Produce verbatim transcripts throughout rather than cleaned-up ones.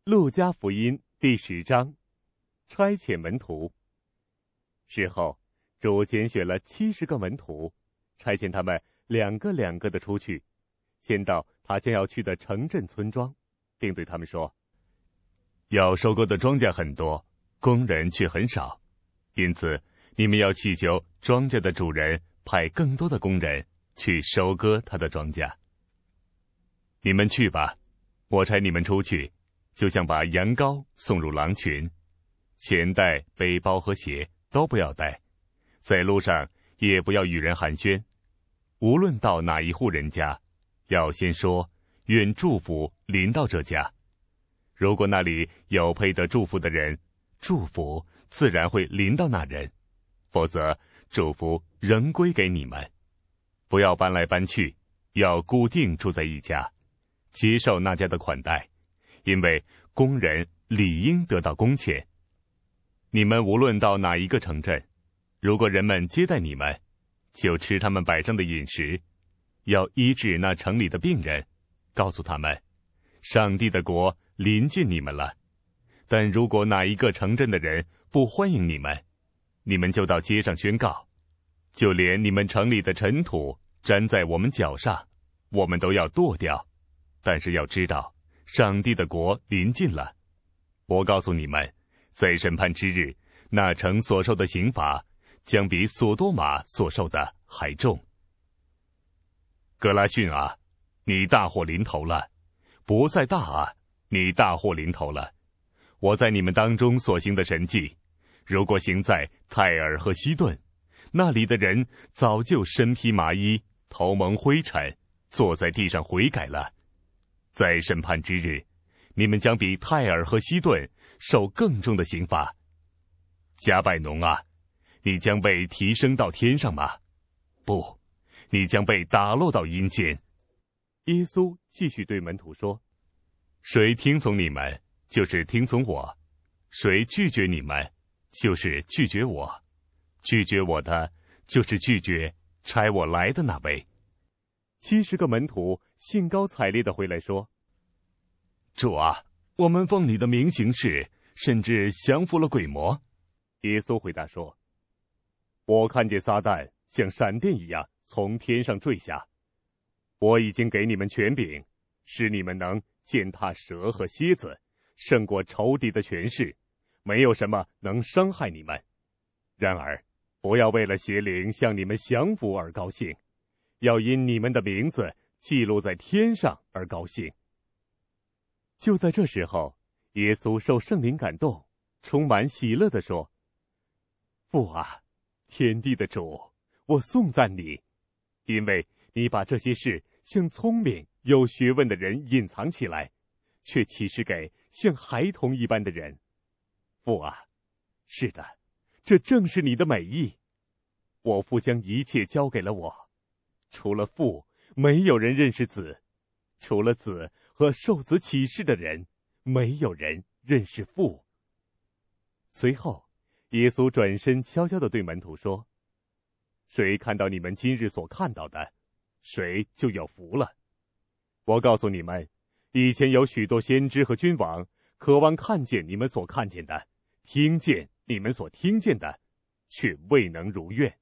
路加福音第十章，差遣门徒。事后，主拣选了七十个门徒，差遣他们两个两个的出去，先到他将要去的城镇村庄，并对他们说：要收割的庄稼很多，工人却很少，因此你们要祈求庄稼的主人派更多的工人去收割他的庄稼。你们去吧，我差你们出去，就像把羊羔送入狼群，钱袋、背包和鞋都不要带，在路上也不要与人寒暄。无论到哪一户人家，要先说愿祝福临到这家。如果那里有配得祝福的人，祝福自然会临到那人，否则祝福仍归给你们。不要搬来搬去，要固定住在一家，接受那家的款待，因为工人理应得到工钱。你们无论到哪一个城镇，如果人们接待你们，就吃他们摆上的饮食，要医治那城里的病人，告诉他们，上帝的国临近你们了。但如果哪一个城镇的人不欢迎你们，你们就到街上宣告，就连你们城里的尘土粘在我们脚上，我们都要剁掉。但是要知道，上帝的国临近了。我告诉你们，在审判之日，那城所受的刑罚将比索多玛所受的还重。格拉逊啊，你大祸临头了；伯赛大啊，你大祸临头了。我在你们当中所行的神迹，如果行在泰尔和西顿，那里的人早就身披麻衣，头蒙灰尘，坐在地上悔改了。在审判之日，你们将比泰尔和西顿受更重的刑罚。加百农啊，你将被提升到天上吗？不，你将被打落到阴间。耶稣继续对门徒说：谁听从你们，就是听从我；谁拒绝你们，就是拒绝我。拒绝我的，就是拒绝差我来的那位。七十个门徒兴高采烈地回来说：主啊，我们奉你的名行事，甚至降服了鬼魔。耶稣回答说：我看见撒旦像闪电一样从天上坠下，我已经给你们权柄，使你们能践踏蛇和蝎子，胜过仇敌的权势，没有什么能伤害你们。然而不要为了邪灵向你们降服而高兴，要因你们的名字记录在天上而高兴。就在这时候，耶稣受圣灵感动，充满喜乐地说：父啊，天地的主，我颂赞你，因为你把这些事向聪明有学问的人隐藏起来，却启示给像孩童一般的人。父啊，是的，这正是你的美意。我父将一切交给了我，除了父，没有人认识子；除了子和受子启示的人，没有人认识父。随后，耶稣转身悄悄地对门徒说：谁看到你们今日所看到的，谁就有福了。我告诉你们，以前有许多先知和君王渴望看见你们所看见的，听见你们所听见的，却未能如愿。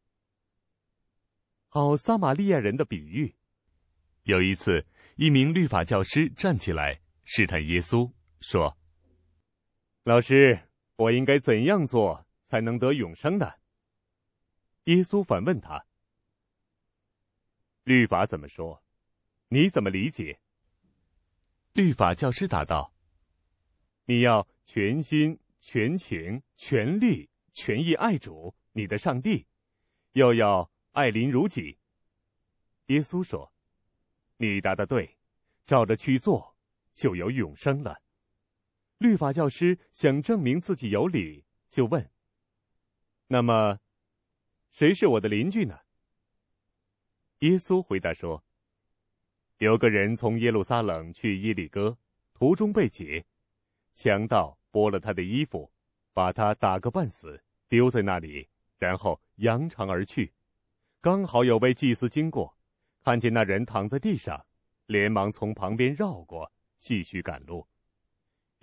好撒玛利亚人的比喻。有一次，一名律法教师站起来试探耶稣，说：老师，我应该怎样做才能得永生呢？耶稣反问他：律法怎么说？你怎么理解？律法教师答道：你要全心、全情、全力、全意爱主，你的上帝，又要爱邻如己。耶稣说：你答得对，照着去做，就有永生了。律法教师想证明自己有理，就问：那么谁是我的邻居呢？耶稣回答说：有个人从耶路撒冷去耶利哥，途中被劫，强盗剥了他的衣服，把他打个半死，丢在那里，然后扬长而去。刚好有位祭司经过，看见那人躺在地上，连忙从旁边绕过，继续赶路。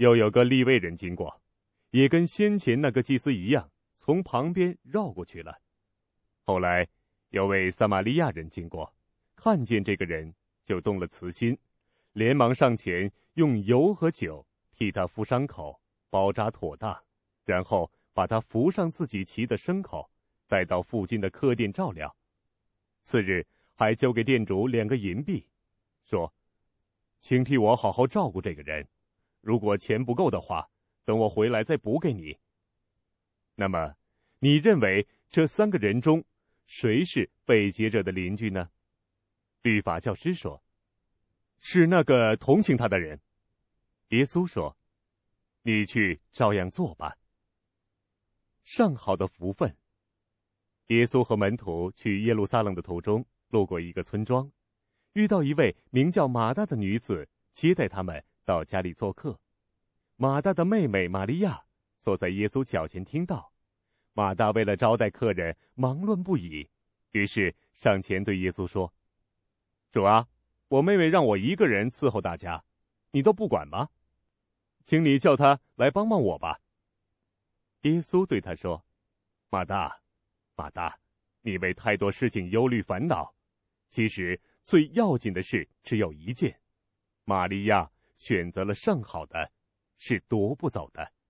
又有个利未人经过，也跟先前那个祭司一样，从旁边绕过去了。后来有位撒玛利亚人经过，看见这个人，就动了慈心，连忙上前用油和酒替他敷伤口，包扎妥当，然后把他扶上自己骑的牲口，带到附近的客店照料。次日还交给店主两个银币，说：“请替我好好照顾这个人，如果钱不够的话，等我回来再补给你。”那么，你认为这三个人中，谁是被劫者的邻居呢？律法教师说：“是那个同情他的人。”耶稣说：“你去照样做吧。”上好的福分。耶稣和门徒去耶路撒冷的途中，路过一个村庄，遇到一位名叫马大的女子，接待他们到家里做客。马大的妹妹玛利亚坐在耶稣脚前听到。马大为了招待客人，忙乱不已，于是上前对耶稣说：“主啊，我妹妹让我一个人伺候大家，你都不管吗？请你叫她来帮帮我吧。”耶稣对他说：“马大，马大，你为太多事情忧虑烦恼，其实最要紧的事只有一件，玛利亚选择了上好的，是夺不走的。”